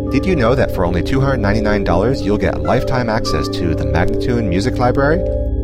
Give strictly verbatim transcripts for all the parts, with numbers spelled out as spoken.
Did you know that for only two hundred ninety-nine dollars you'll get lifetime access to the Magnatune Music Library?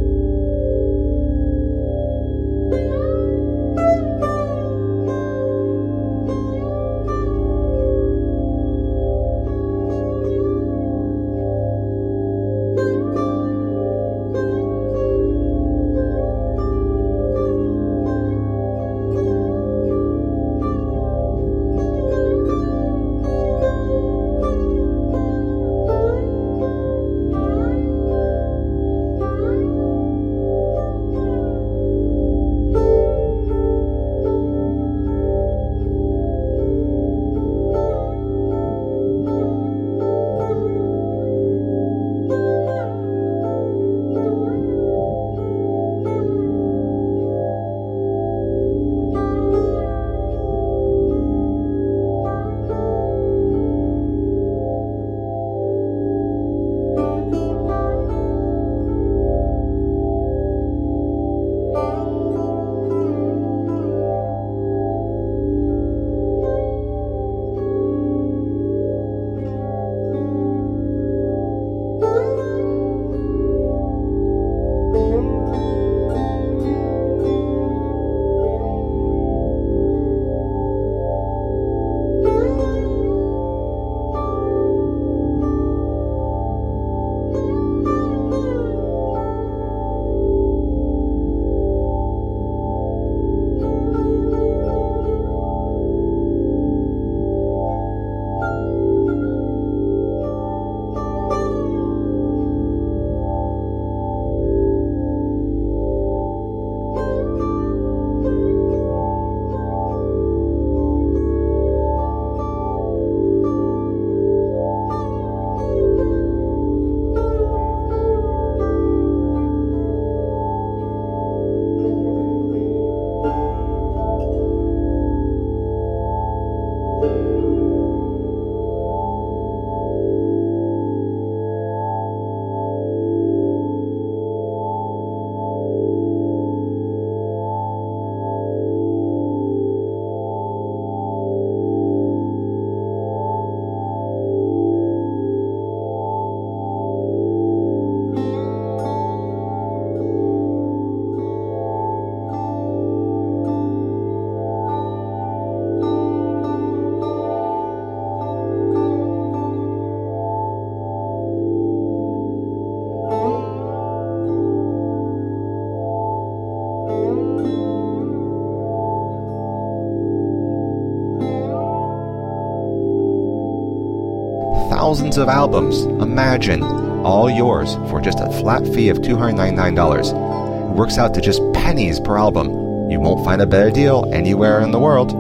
Thousands of albums, imagine, all yours for just a flat fee of two hundred ninety-nine dollars. It works out to just pennies per album. You won't find a better deal anywhere in the world.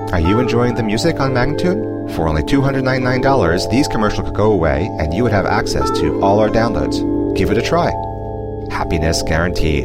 Are you enjoying the music on Magnatune? For only two hundred ninety-nine dollars, these commercials could go away and you would have access to all our downloads. Give it a try. Happiness guaranteed.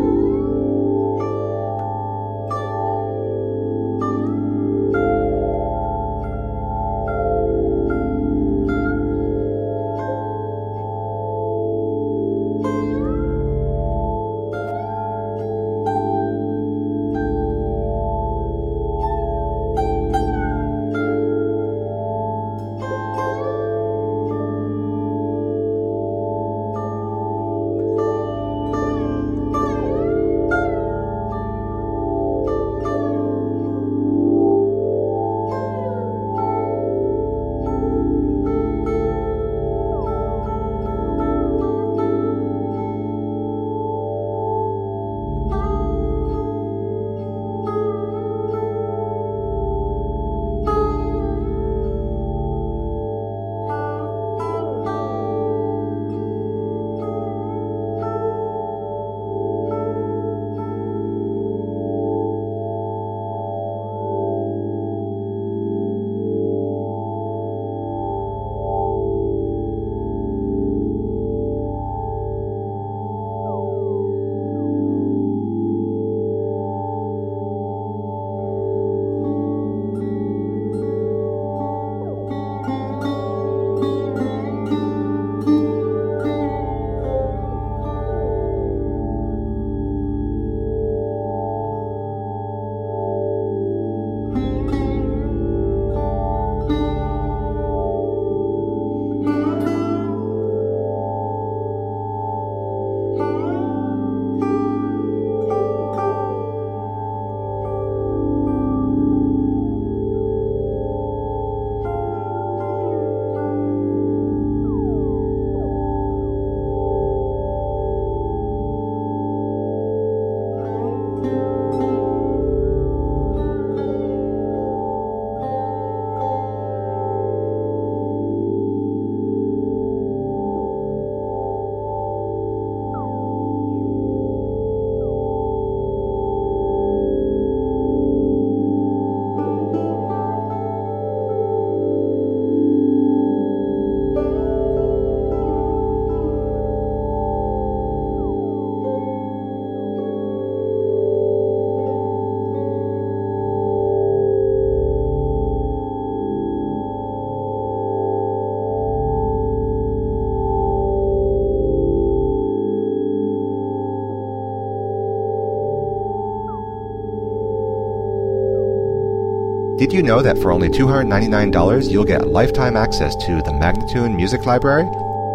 Did you know that for only two hundred ninety-nine dollars you'll get lifetime access to the Magnatune Music Library?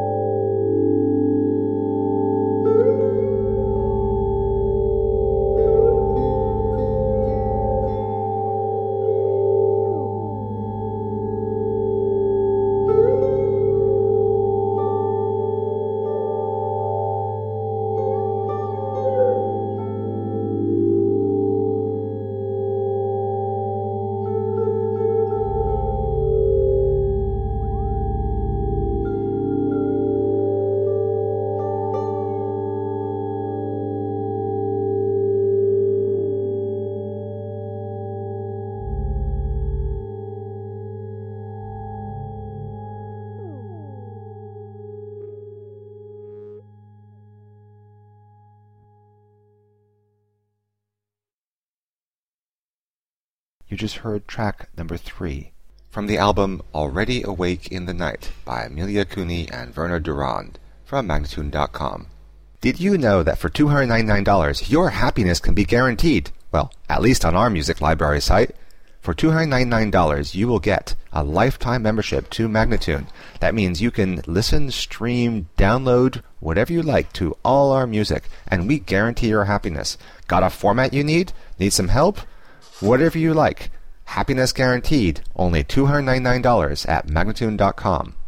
You just heard track number three from the album Already Awake in the Night by Amelia Cooney and Werner Durand from Magnatune dot com. Did you know that for two hundred ninety-nine dollars your happiness can be guaranteed? Well, at least on our music library site. For two hundred ninety-nine dollars you will get a lifetime membership to Magnatune. That means you can listen, stream, download, whatever you like to all our music, and we guarantee your happiness. Got a format you need? Need some help? Whatever you like. Happiness guaranteed. Only two hundred ninety-nine dollars at Magnatune dot com.